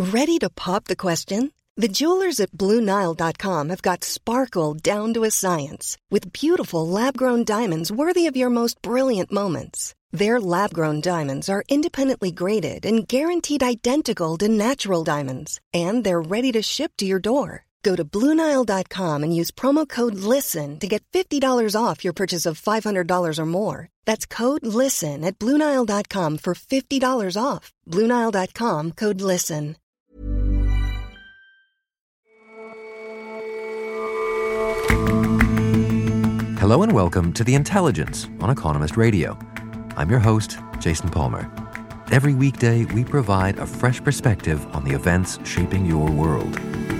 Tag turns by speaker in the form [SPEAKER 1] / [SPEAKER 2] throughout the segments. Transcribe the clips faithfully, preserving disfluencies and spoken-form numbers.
[SPEAKER 1] Ready to pop the question? The jewelers at Blue Nile dot com have got sparkle down to a science with beautiful lab-grown diamonds worthy of your most brilliant moments. Their lab-grown diamonds are independently graded and guaranteed identical to natural diamonds, and they're ready to ship to your door. Go to Blue Nile dot com and use promo code LISTEN to get fifty dollars off your purchase of five hundred dollars or more. That's code LISTEN at Blue Nile dot com for fifty dollars off. Blue Nile dot com, code LISTEN.
[SPEAKER 2] Hello and welcome to The Intelligence on Economist Radio. I'm your host, Jason Palmer. Every weekday, we provide a fresh perspective on the events shaping your world.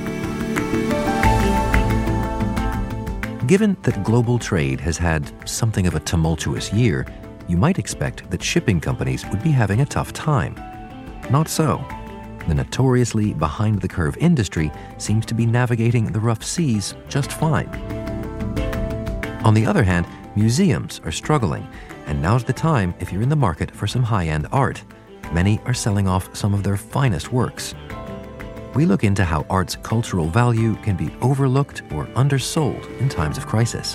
[SPEAKER 2] Given that global trade has had something of a tumultuous year, you might expect that shipping companies would be having a tough time. Not so. The notoriously behind-the-curve industry seems to be navigating the rough seas just fine. On the other hand, museums are struggling, and now's the time if you're in the market for some high-end art. Many are selling off some of their finest works. We look into how art's cultural value can be overlooked or undersold in times of crisis.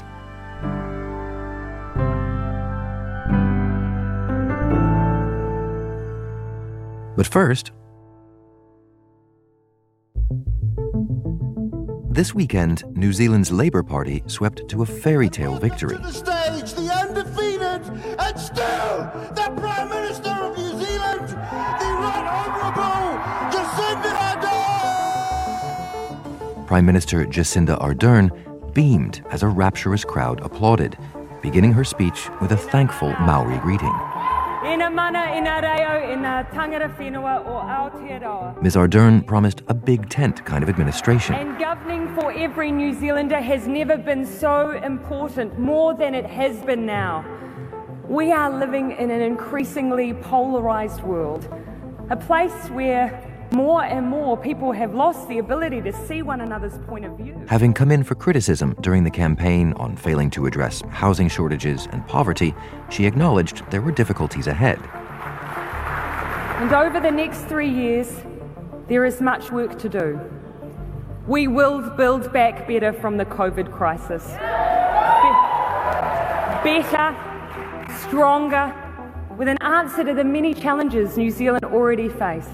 [SPEAKER 2] But first, this weekend, New Zealand's Labour Party swept to a fairy tale victory.
[SPEAKER 3] To the stage, the undefeated, and still the Prime Minister of New Zealand, the Right Honourable Jacinda Ardern.
[SPEAKER 2] Prime Minister Jacinda Ardern beamed as a rapturous crowd applauded, beginning her speech with a thankful Maori greeting. Miz Ardern promised a big tent kind of administration.
[SPEAKER 4] And governing for every New Zealander has never been so important, more than it has been now. We are living in an increasingly polarised world, a place where more and more people have lost the ability to see one another's point of view.
[SPEAKER 2] Having come in for criticism during the campaign on failing to address housing shortages and poverty, she acknowledged there were difficulties ahead.
[SPEAKER 4] And over the next three years, there is much work to do. We will build back better from the COVID crisis. Be- better, stronger, with an answer to the many challenges New Zealand already faced.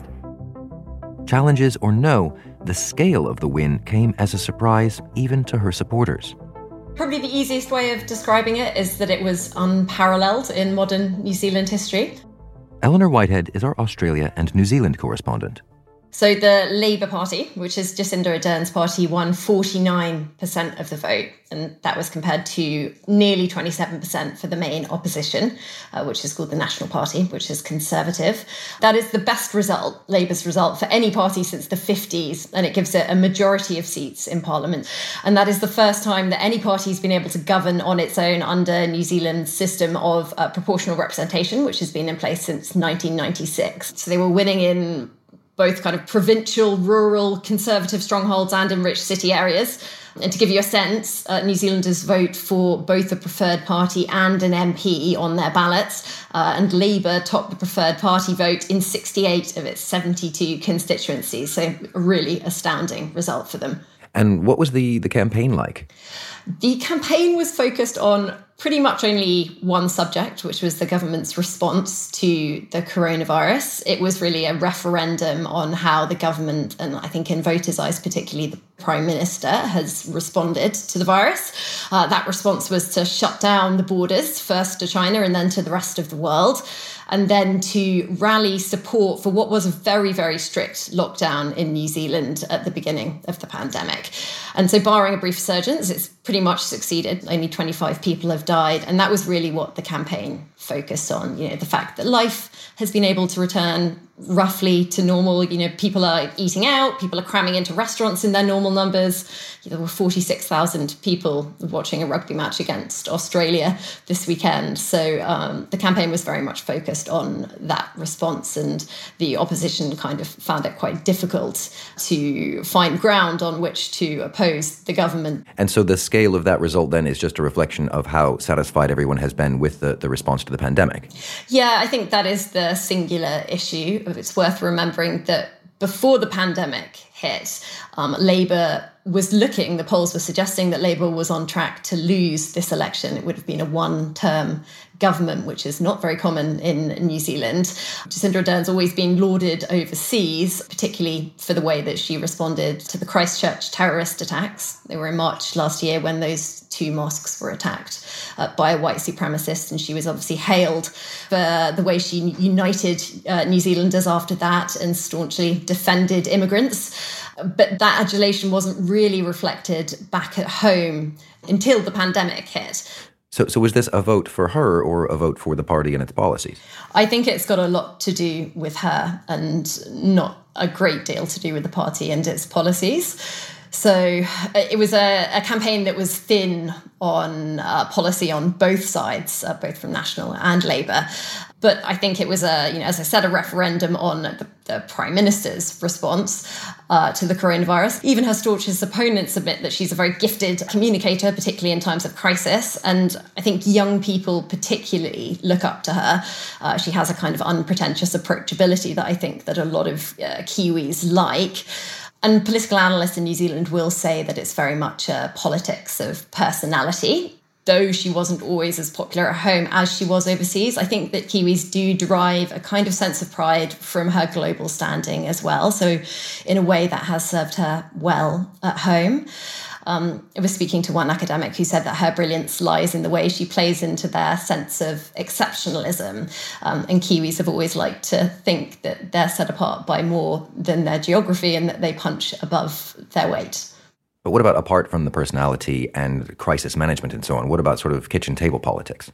[SPEAKER 2] Challenges or no, the scale of the win came as a surprise even to her supporters.
[SPEAKER 5] Probably the easiest way of describing it is that it was unparalleled in modern New Zealand history.
[SPEAKER 2] Eleanor Whitehead is our Australia and New Zealand correspondent.
[SPEAKER 5] So the Labour Party, which is Jacinda Ardern's party, won forty-nine percent of the vote, and that was compared to nearly twenty-seven percent for the main opposition, uh, which is called the National Party, which is Conservative. That is the best result, Labour's result, for any party since the fifties, and it gives it a majority of seats in Parliament. And that is the first time that any party has been able to govern on its own under New Zealand's system of uh, proportional representation, which has been in place since nineteen ninety-six. So they were winning in both kind of provincial, rural, conservative strongholds and in rich city areas. And to give you a sense, uh, New Zealanders vote for both a preferred party and an M P on their ballots. Uh, and Labour topped the preferred party vote in sixty-eight of its seventy-two constituencies. So a really astounding result for them.
[SPEAKER 2] And what was the, the campaign like?
[SPEAKER 5] The campaign was focused on pretty much only one subject, which was the government's response to the coronavirus. It was really a referendum on how the government, and I think in voters' eyes, particularly the Prime Minister, has responded to the virus. Uh, that response was to shut down the borders, first to China and then to the rest of the world, and then to rally support for what was a very, very strict lockdown in New Zealand at the beginning of the pandemic. And so barring a brief resurgence, it's pretty much succeeded. Only twenty-five people have died. And that was really what the campaign focused on, you know, the fact that life has been able to return roughly to normal. You know, people are eating out, people are cramming into restaurants in their normal numbers. There were forty-six thousand people watching a rugby match against Australia this weekend. So um, the campaign was very much focused on that response, and the opposition kind of found it quite difficult to find ground on which to oppose the government.
[SPEAKER 2] And so the scale of that result then is just a reflection of how satisfied everyone has been with the, the response to the pandemic.
[SPEAKER 5] Yeah, I think that is the singular issue. It's worth remembering that before the pandemic hit, um, Labour was looking, the polls were suggesting that Labour was on track to lose this election. It would have been a one-term government, which is not very common in New Zealand. Jacinda Ardern's always been lauded overseas, particularly for the way that she responded to the Christchurch terrorist attacks. They were in March last year when those two mosques were attacked uh, by a white supremacist, and she was obviously hailed for the way she united uh, New Zealanders after that and staunchly defended immigrants. But that adulation wasn't really reflected back at home until the pandemic hit.
[SPEAKER 2] So, so was this a vote for her or a vote for the party and its policies?
[SPEAKER 5] I think it's got a lot to do with her and not a great deal to do with the party and its policies. So it was a, a campaign that was thin on uh, policy on both sides, uh, both from National and Labour. But I think it was, a, you know, as I said, a referendum on the, the Prime Minister's response uh, to the coronavirus. Even her staunchest opponents admit that she's a very gifted communicator, particularly in times of crisis. And I think young people particularly look up to her. Uh, she has a kind of unpretentious approachability that I think that a lot of uh, Kiwis like. And political analysts in New Zealand will say that it's very much a politics of personality. Though she wasn't always as popular at home as she was overseas, I think that Kiwis do derive a kind of sense of pride from her global standing as well. So in a way that has served her well at home. Um, I was speaking to one academic who said that her brilliance lies in the way she plays into their sense of exceptionalism. Um, and Kiwis have always liked to think that they're set apart by more than their geography and that they punch above their weight.
[SPEAKER 2] But what about apart from the personality and crisis management and so on? What about sort of kitchen table politics?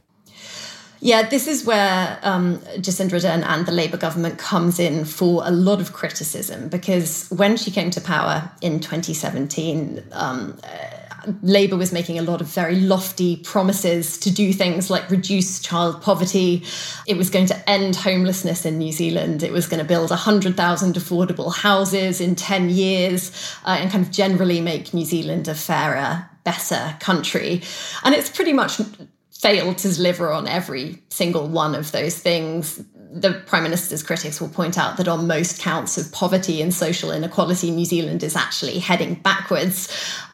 [SPEAKER 5] Yeah, this is where um, Jacinda Ardern and the Labour government comes in for a lot of criticism, because when she came to power in twenty seventeen, um, uh, Labour was making a lot of very lofty promises to do things like reduce child poverty. It was going to end homelessness in New Zealand. It was going to build one hundred thousand affordable houses in ten years uh, and kind of generally make New Zealand a fairer, better country. And it's pretty much failed to deliver on every single one of those things. The Prime Minister's critics will point out that on most counts of poverty and social inequality, New Zealand is actually heading backwards.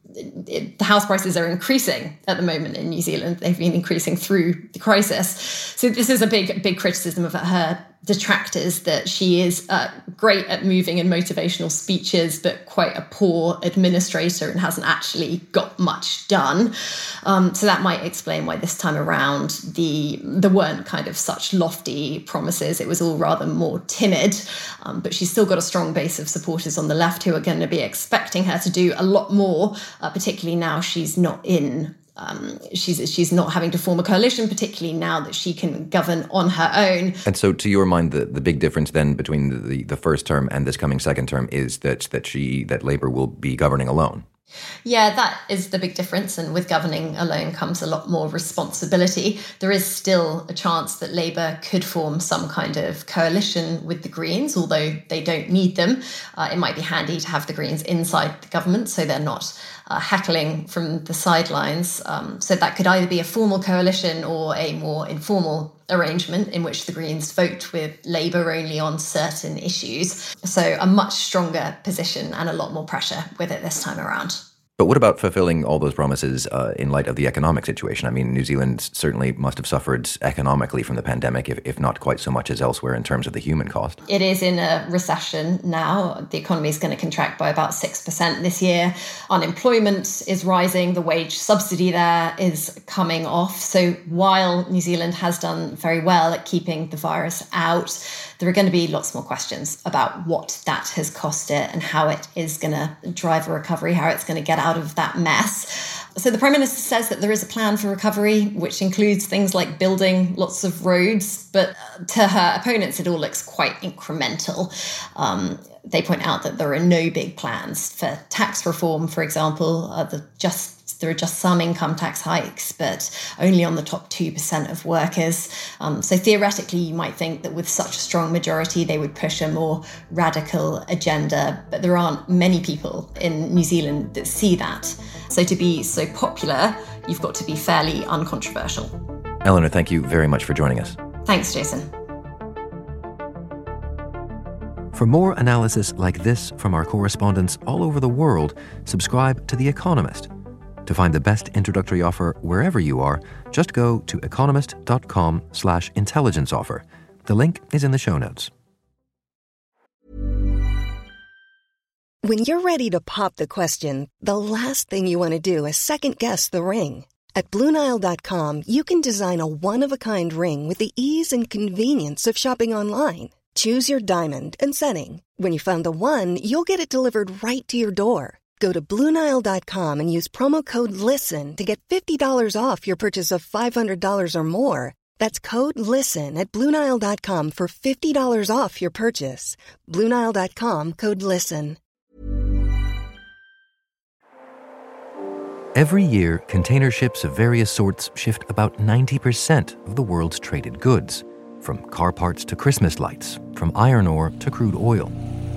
[SPEAKER 5] It, the house prices are increasing at the moment in New Zealand. They've been increasing through the crisis. So this is a big, big criticism of her detractors, that she is uh, great at moving and motivational speeches, but quite a poor administrator and hasn't actually got much done. Um, so that might explain why this time around the there weren't kind of such lofty promises. It was all rather more timid. Um, but she's still got a strong base of supporters on the left who are going to be expecting her to do a lot more, uh, particularly now she's not in Um, she's she's not having to form a coalition, particularly now that she can govern on her own.
[SPEAKER 2] And so, to your mind, the, the big difference then between the, the, the first term and this coming second term is that that she that Labour will be governing alone.
[SPEAKER 5] Yeah, that is the big difference. And with governing alone comes a lot more responsibility. There is still a chance that Labour could form some kind of coalition with the Greens, although they don't need them. Uh, it might be handy to have the Greens inside the government so they're not uh, heckling from the sidelines. Um, so that could either be a formal coalition or a more informal arrangement in which the Greens vote with Labour only on certain issues. So a much stronger position and a lot more pressure with it this time around.
[SPEAKER 2] But what about fulfilling all those promises uh, in light of the economic situation? I mean, New Zealand certainly must have suffered economically from the pandemic, if, if not quite so much as elsewhere in terms of the human cost.
[SPEAKER 5] It is in a recession now. The economy is going to contract by about six percent this year. Unemployment is rising. The wage subsidy there is coming off. So while New Zealand has done very well at keeping the virus out, there are going to be lots more questions about what that has cost it and how it is going to drive a recovery, how it's going to get out of that mess. So the Prime Minister says that there is a plan for recovery, which includes things like building lots of roads. But to her opponents, it all looks quite incremental. Um, they point out that there are no big plans for tax reform, for example. Uh, the just There are just some income tax hikes, but only on the top two percent of workers. Um, so theoretically, you might think that with such a strong majority, they would push a more radical agenda. But there aren't many people in New Zealand that see that. So to be so popular, you've got to be fairly uncontroversial.
[SPEAKER 2] Eleanor, thank you very much for joining us.
[SPEAKER 5] Thanks, Jason.
[SPEAKER 2] For more analysis like this from our correspondents all over the world, subscribe to The Economist. To find the best introductory offer wherever you are, just go to economist.com slash intelligence offer. The link is in the show notes.
[SPEAKER 1] When you're ready to pop the question, the last thing you want to do is second-guess the ring. At Blue Nile dot com, you can design a one-of-a-kind ring with the ease and convenience of shopping online. Choose your diamond and setting. When you find the one, you'll get it delivered right to your door. Go to Blue Nile dot com and use promo code LISTEN to get fifty dollars off your purchase of five hundred dollars or more. That's code LISTEN at Blue Nile dot com for fifty dollars off your purchase. Blue Nile dot com, code LISTEN.
[SPEAKER 2] Every year, container ships of various sorts shift about ninety percent of the world's traded goods, from car parts to Christmas lights, from iron ore to crude oil.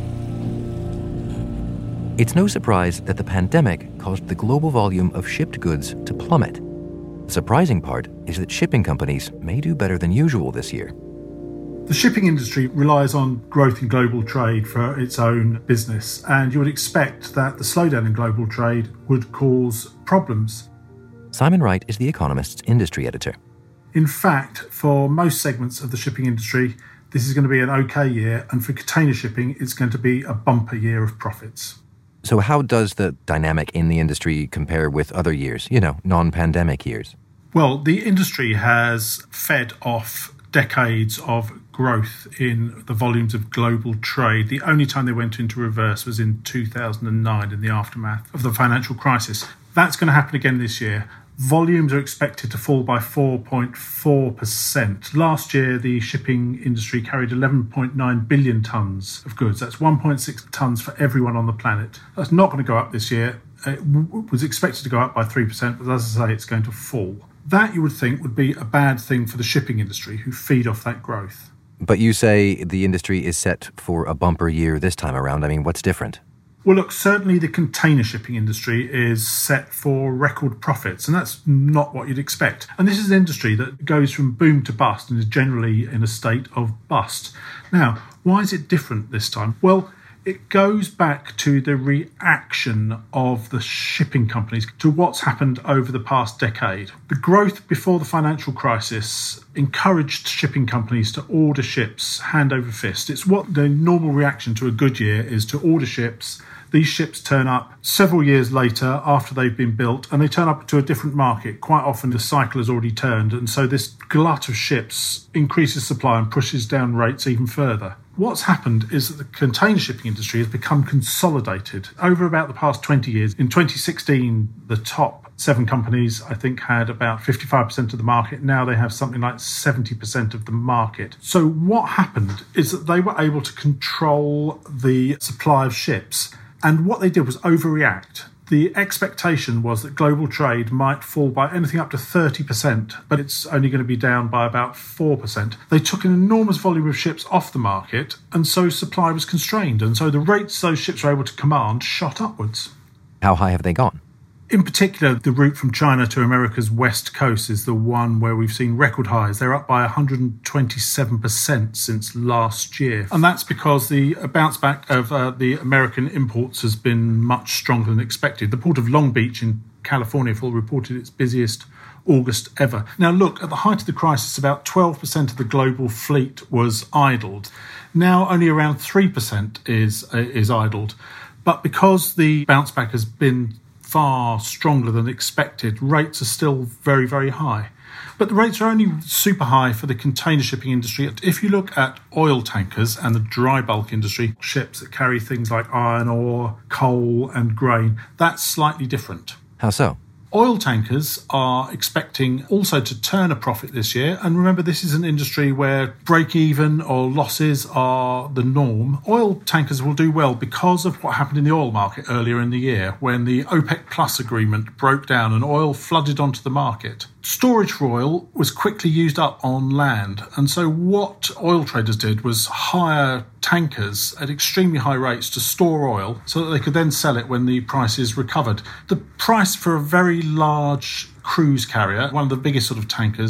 [SPEAKER 2] It's no surprise that the pandemic caused the global volume of shipped goods to plummet. The surprising part is that shipping companies may do better than usual this year.
[SPEAKER 6] The shipping industry relies on growth in global trade for its own business, and you would expect that the slowdown in global trade would cause problems.
[SPEAKER 2] Simon Wright is The Economist's industry editor.
[SPEAKER 6] In fact, for most segments of the shipping industry, this is going to be an okay year, and for container shipping, it's going to be a bumper year of profits.
[SPEAKER 2] So how does the dynamic in the industry compare with other years, you know, non-pandemic years?
[SPEAKER 6] Well, the industry has fed off decades of growth in the volumes of global trade. The only time they went into reverse was in two thousand nine, in the aftermath of the financial crisis. That's going to happen again this year. Volumes are expected to fall by four point four percent. Last year, the shipping industry carried eleven point nine billion tonnes of goods. That's one point six tonnes for everyone on the planet. That's not going to go up this year. It w- was expected to go up by three percent, but as I say, it's going to fall. That, you would think, would be a bad thing for the shipping industry, who feed off that growth.
[SPEAKER 2] But you say the industry is set for a bumper year this time around. I mean, what's different?
[SPEAKER 6] Well, look, certainly the container shipping industry is set for record profits, and that's not what you'd expect. And this is an industry that goes from boom to bust and is generally in a state of bust. Now, why is it different this time? Well, it goes back to the reaction of the shipping companies to what's happened over the past decade. The growth before the financial crisis encouraged shipping companies to order ships hand over fist. It's what the normal reaction to a good year is, to order ships. These ships turn up several years later after they've been built, and they turn up to a different market. Quite often the cycle has already turned, and so this glut of ships increases supply and pushes down rates even further. What's happened is that the container shipping industry has become consolidated over about the past twenty years. In twenty sixteen, the top seven companies, I think, had about fifty-five percent of the market. Now they have something like seventy percent of the market. So what happened is that they were able to control the supply of ships. And what they did was overreact. The expectation was that global trade might fall by anything up to thirty percent, but it's only going to be down by about four percent. They took an enormous volume of ships off the market, and so supply was constrained. And so the rates those ships were able to command shot upwards.
[SPEAKER 2] How high have they gone?
[SPEAKER 6] In particular, the route from China to America's west coast is the one where we've seen record highs. They're up by one hundred twenty-seven percent since last year. And that's because the bounce back of uh, the American imports has been much stronger than expected. The port of Long Beach in California reported its busiest August ever. Now, look, at the height of the crisis, about twelve percent of the global fleet was idled. Now, only around three percent is, uh, is idled. But because the bounce back has been far stronger than expected, rates are still very, very high. But the rates are only super high for the container shipping industry. If you look at oil tankers and the dry bulk industry, ships that carry things like iron ore, coal and grain, that's slightly different.
[SPEAKER 2] How so?
[SPEAKER 6] Oil tankers are expecting also to turn a profit this year. And remember, this is an industry where break-even or losses are the norm. Oil tankers will do well because of what happened in the oil market earlier in the year when the OPEC Plus agreement broke down and oil flooded onto the market. Storage for oil was quickly used up on land. And so what oil traders did was hire tankers at extremely high rates to store oil so that they could then sell it when the prices recovered. The price for a very large cruise carrier, one of the biggest sort of tankers,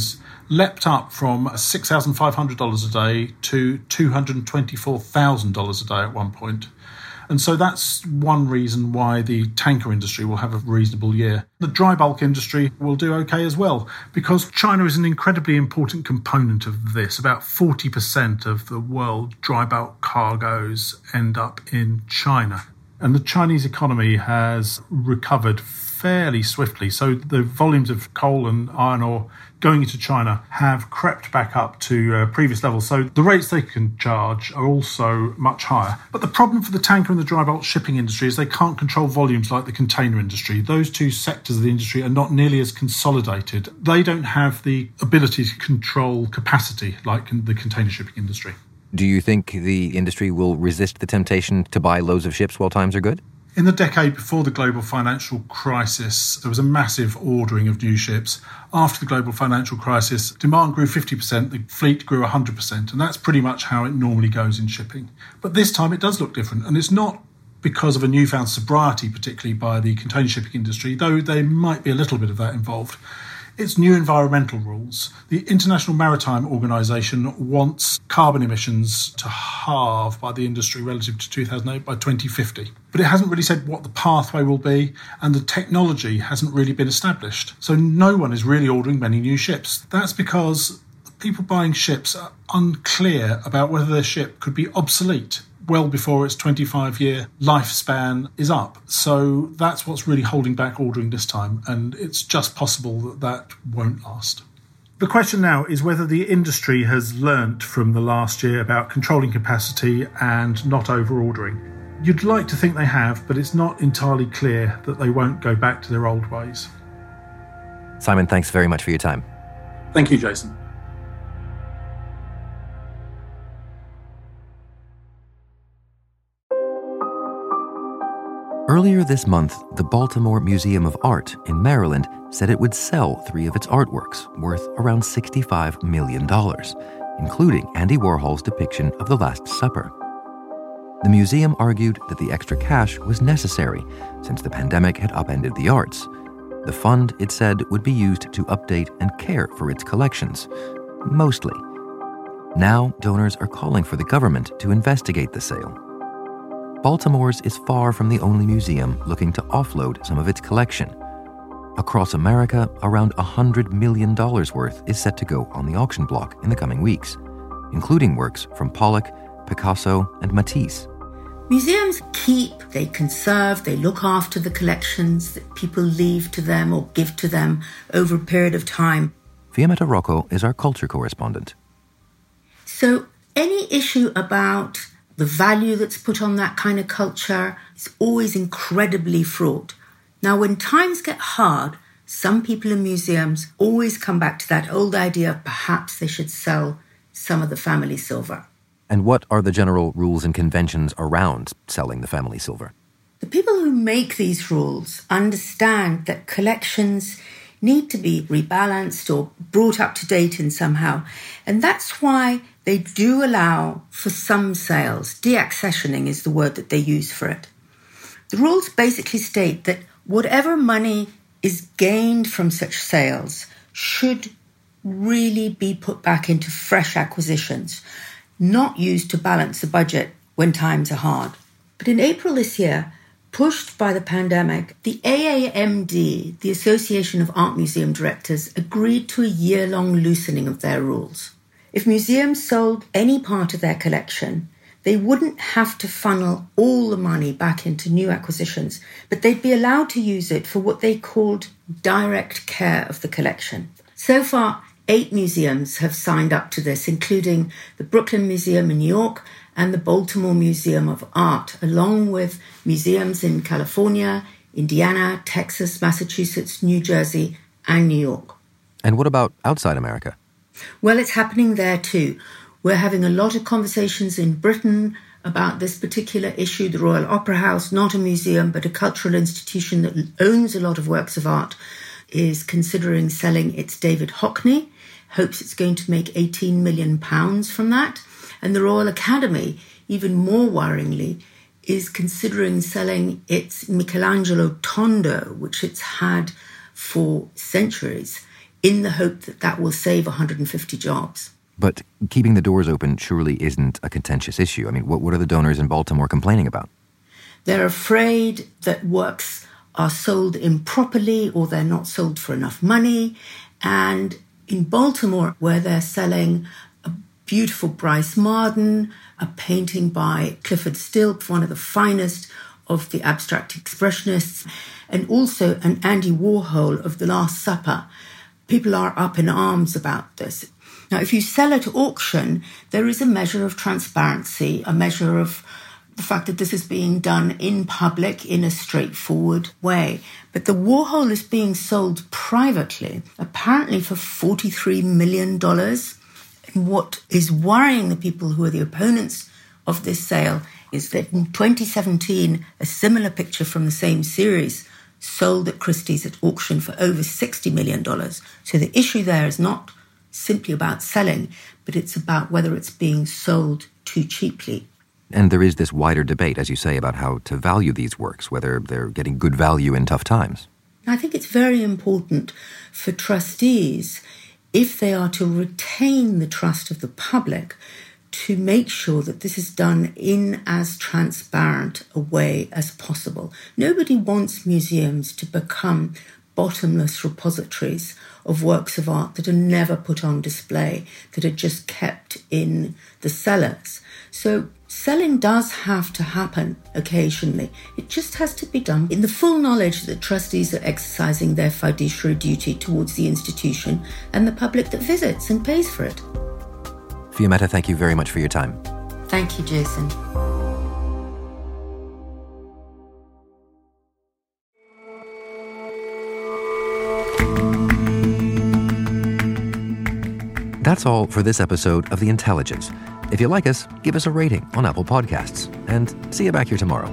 [SPEAKER 6] leapt up from six thousand five hundred dollars a day to two hundred twenty-four thousand dollars a day at one point. And so that's one reason why the tanker industry will have a reasonable year. The dry bulk industry will do okay as well, because China is an incredibly important component of this. About forty percent of the world dry bulk cargoes end up in China. And the Chinese economy has recovered fairly swiftly. So the volumes of coal and iron ore going into China have crept back up to uh, previous levels. So the rates they can charge are also much higher. But the problem for the tanker and the dry bulk shipping industry is they can't control volumes like the container industry. Those two sectors of the industry are not nearly as consolidated. They don't have the ability to control capacity like the container shipping industry.
[SPEAKER 2] Do you think the industry will resist the temptation to buy loads of ships while times are good?
[SPEAKER 6] In the decade before the global financial crisis, there was a massive ordering of new ships. After the global financial crisis, demand grew fifty percent, the fleet grew one hundred percent, and that's pretty much how it normally goes in shipping. But this time it does look different, and it's not because of a newfound sobriety, particularly by the container shipping industry, though there might be a little bit of that involved. It's new environmental rules. The International Maritime Organization wants carbon emissions to halve by the industry relative to two thousand eight by twenty fifty. But it hasn't really said what the pathway will be, and the technology hasn't really been established. So no one is really ordering many new ships. That's because people buying ships are unclear about whether their ship could be obsolete well before its twenty-five-year lifespan is up. So that's what's really holding back ordering this time, and it's just possible that that won't last. The question now is whether the industry has learnt from the last year about controlling capacity and not over-ordering. You'd like to think they have, but it's not entirely clear that they won't go back to their old ways.
[SPEAKER 2] Simon, thanks very much for your time.
[SPEAKER 6] Thank you, Jason.
[SPEAKER 2] Earlier this month, the Baltimore Museum of Art in Maryland said it would sell three of its artworks worth around sixty-five million dollars, including Andy Warhol's depiction of the Last Supper. The museum argued that the extra cash was necessary since the pandemic had upended the arts. The fund, it said, would be used to update and care for its collections, mostly. Now, donors are calling for the government to investigate the sale. Baltimore's is far from the only museum looking to offload some of its collection. Across America, around one hundred million dollars worth is set to go on the auction block in the coming weeks, including works from Pollock, Picasso, and Matisse.
[SPEAKER 7] Museums keep, they conserve, they look after the collections that people leave to them or give to them over a period of time.
[SPEAKER 2] Fiammetta Rocco is our culture correspondent.
[SPEAKER 7] So any issue about the value that's put on that kind of culture is always incredibly fraught. Now, when times get hard, some people in museums always come back to that old idea of perhaps they should sell some of the family silver.
[SPEAKER 2] And what are the general rules and conventions around selling the family silver?
[SPEAKER 7] The people who make these rules understand that collections need to be rebalanced or brought up to date in somehow. And that's why they do allow for some sales. Deaccessioning is the word that they use for it. The rules basically state that whatever money is gained from such sales should really be put back into fresh acquisitions, not used to balance the budget when times are hard. But in April this year, pushed by the pandemic, the A A M D, the Association of Art Museum Directors, agreed to a year-long loosening of their rules. If museums sold any part of their collection, they wouldn't have to funnel all the money back into new acquisitions, but they'd be allowed to use it for what they called direct care of the collection. So far, eight museums have signed up to this, including the Brooklyn Museum in New York and the Baltimore Museum of Art, along with museums in California, Indiana, Texas, Massachusetts, New Jersey, and New York.
[SPEAKER 2] And what about outside America?
[SPEAKER 7] Well, it's happening there too. We're having a lot of conversations in Britain about this particular issue. The Royal Opera House, not a museum, but a cultural institution that owns a lot of works of art, is considering selling its David Hockney, hopes it's going to make eighteen million pounds from that. And the Royal Academy, even more worryingly, is considering selling its Michelangelo Tondo, which it's had for centuries, in the hope that that will save one hundred fifty jobs.
[SPEAKER 2] But keeping the doors open surely isn't a contentious issue. I mean, what, what are the donors in Baltimore complaining about?
[SPEAKER 7] They're afraid that works are sold improperly or they're not sold for enough money. And in Baltimore, where they're selling a beautiful Bryce Marden, a painting by Clifford Still, one of the finest of the abstract expressionists, and also an Andy Warhol of The Last Supper, people are up in arms about this. Now, if you sell at auction, there is a measure of transparency, a measure of the fact that this is being done in public in a straightforward way. But the Warhol is being sold privately, apparently for forty-three million dollars. And what is worrying the people who are the opponents of this sale is that in twenty seventeen, a similar picture from the same series sold at Christie's at auction for over sixty million dollars. So the issue there is not simply about selling, but it's about whether it's being sold too cheaply.
[SPEAKER 2] And there is this wider debate, as you say, about how to value these works, whether they're getting good value in tough times.
[SPEAKER 7] I think it's very important for trustees, if they are to retain the trust of the public, to make sure that this is done in as transparent a way as possible. Nobody wants museums to become bottomless repositories of works of art that are never put on display, that are just kept in the cellars. So selling does have to happen occasionally. It just has to be done in the full knowledge that trustees are exercising their fiduciary duty towards the institution and the public that visits and pays for it.
[SPEAKER 2] Fiammetta, thank you very much for your time.
[SPEAKER 7] Thank you, Jason.
[SPEAKER 2] That's all for this episode of The Intelligence. If you like us, give us a rating on Apple Podcasts. And see you back here tomorrow.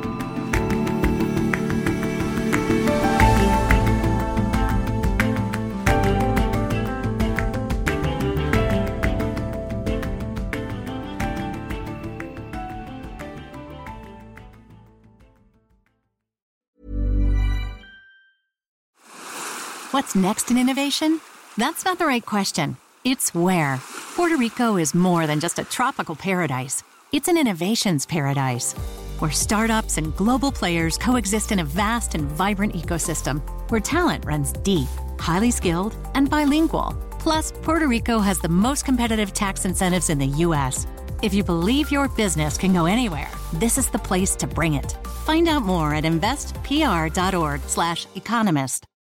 [SPEAKER 8] What's next in innovation? That's not the right question. It's where. Puerto Rico is more than just a tropical paradise. It's an innovations paradise, where startups and global players coexist in a vast and vibrant ecosystem, where talent runs deep, highly skilled, and bilingual. Plus, Puerto Rico has the most competitive tax incentives in the U S. If you believe your business can go anywhere, this is the place to bring it. Find out more at investpr.org slash economist.